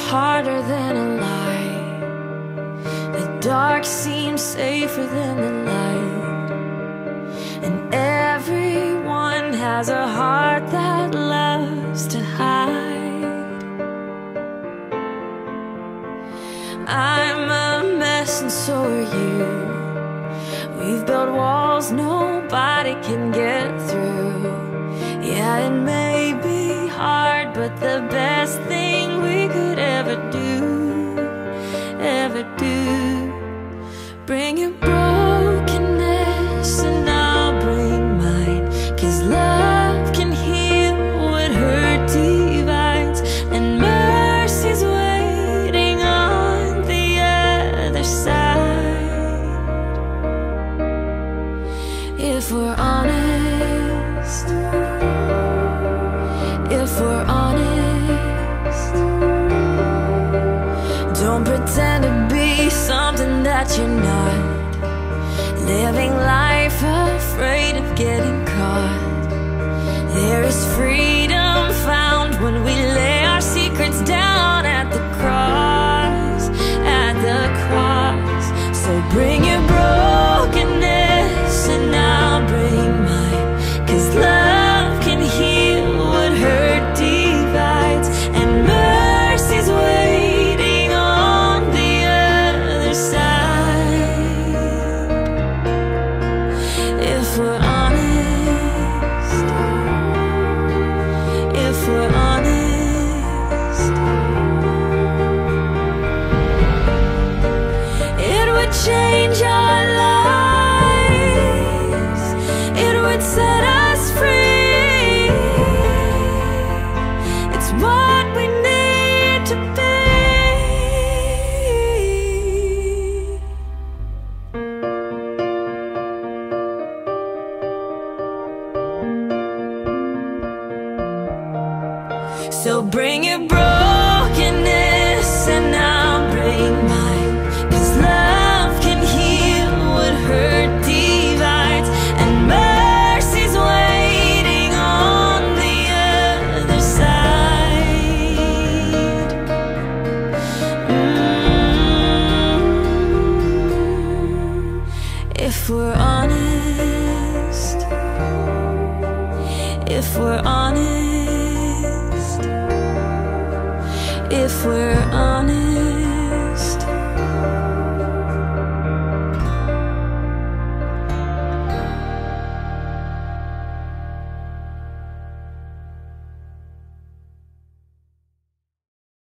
harder than a lie. The dark seems safer than the light, and everyone has a heart that loves to hide. I'm a mess and so are you. We've built walls nobody can get through. Yeah, it may be hard, but the best thing we could ever do. Bring your brokenness and I'll bring mine, 'cause love can heal what hurt divides, and mercy's waiting on the other side. If we're honest, if we're honest, don't pretend to be something that you're not. Living life afraid of getting caught. There is freedom found when we lay our secrets down at the cross, at the cross. So bring your brokenness and I'll bring mine, 'cause love can heal what hurt divides, and mercy's waiting on the other side. If we're honest, if we're honest, it would change our lives, it would set us free. It's what we need to be. So bring your brokenness and I'll bring mine, 'cause love can heal what hurt divides, and mercy's waiting on the other side. If we're honest, if we're honest, if we're honest.